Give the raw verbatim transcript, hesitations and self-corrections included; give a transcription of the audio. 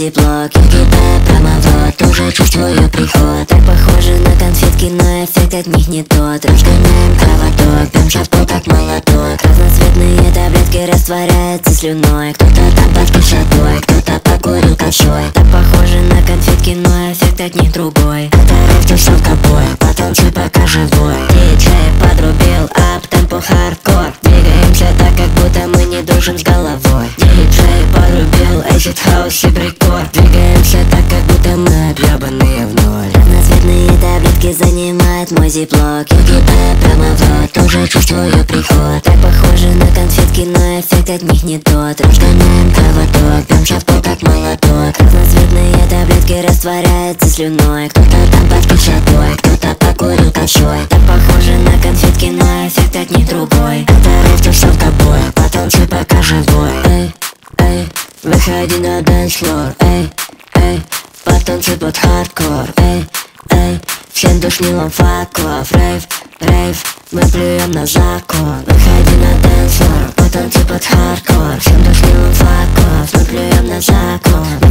зиплок. Я кидаю прямо в рот, уже чувствую приход. Так похоже на конфетки, но эффект от них не тот. Разгоняем кровоток, пьем шапку как молоток. Разноцветные таблетки растворяются слюной. Кто-то там под кишотой, кто-то покурил косой. Так похоже на конфетки, но эффект от них другой. Это рэп тусовка бой, потанцуй пока живой. Диджей подрубил ап, темпо хардкор. Двигаемся так, как будто мы не дружим с головой. Диджей подрубил acid house и брикор. Двигаемся так, как будто мы объебанные в ноль. Разноцветные таблетки занимают мой зиплок. Я кидаю прямо в рот, уже чувствую приход. Так похоже на конфетки, но эффект от них не тот. Разгоняем кровоток, пьем шапку как молоток. Разноцветные таблетки растворяются слюной. Кто-то там под кишотой, кто-то покурил косой. Так похоже на конфетки, но эффект от них другой. Это рэп тусовка бой, потанцуй пока живой. Эй, эй, выходи на dance floor. Эй, эй, потанцуй под хардкор. Эй, эй, всем душнилом факов. Рейв, рейв, мы плюем на закон. Выходи на dance floor, потанцуй под хардкор. Всем душнилом факов, мы плюем на закон.